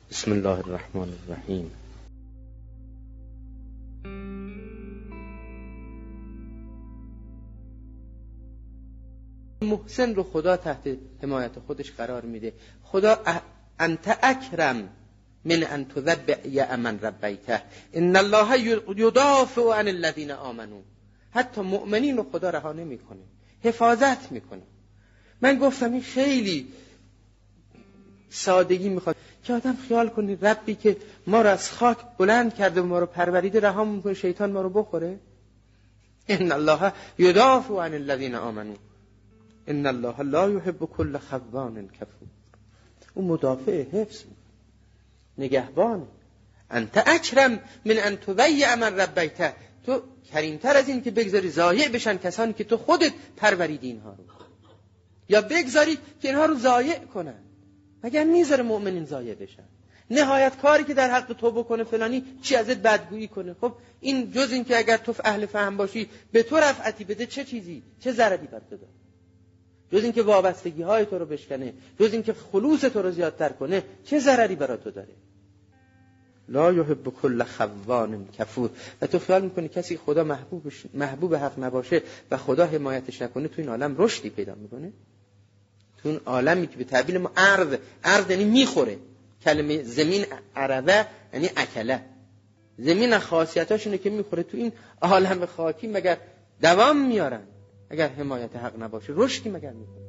بسم الله الرحمن الرحیم. محسن رو خدا تحت حمایت خودش قرار میده. خدا انت اکرم من ان تذبع من ربیته ان الله یدافع عن الذین آمنوا. حتی مؤمنین رو خدا رها نمیکنه، حفاظت میکنه. من گفتم این خیلی سادگی میخواد که آدم خیال کنه ربی که ما رو از خاک بلند کرده و ما رو پروریده رها میکنه شیطان ما رو بخوره. ان الله یدافع عن الذین آمنوا ان الله لا یحب کل خوان کفور. اون مدافع، حفظ، نگهبان. انت اکرم من ان تضیع من ربیته. تو کریمتر از این که بگذاری ضایع بشن کسانی که تو خودت پروریدی اینها رو، یا بگذاری که اینها رو ضایع کنن. مگر میذاره مؤمنین ضایع بشن؟ نهایت کاری که در حق تو بکنه فلانی چی ازت بدگویی کنه. خب این جز این که اگر تو اهل فهم باشی به تو رفعتی بده، چه چیزی، چه ضرری بر تو داره؟ جز این که وابستگی های تو رو بشکنه، جز این که خلوص تو رو زیادتر کنه، چه ضرری برای تو داره؟ لا یحب کل خوان کفور. و تو خیال میکنی کسی خدا محبوب حق نباشه و خدا حمایتش نکنه تو این عالم رشدی پیدا میکنه؟ تو اون عالمی که به تعبیر ما ارض یعنی میخوره. کلمه زمین عربه یعنی اکله. زمین خاصیتاش اینه که میخوره. تو این عالم خاکی مگر دوام میارن؟ اگر حمایت حق نباشه رشدی مگر میکنه؟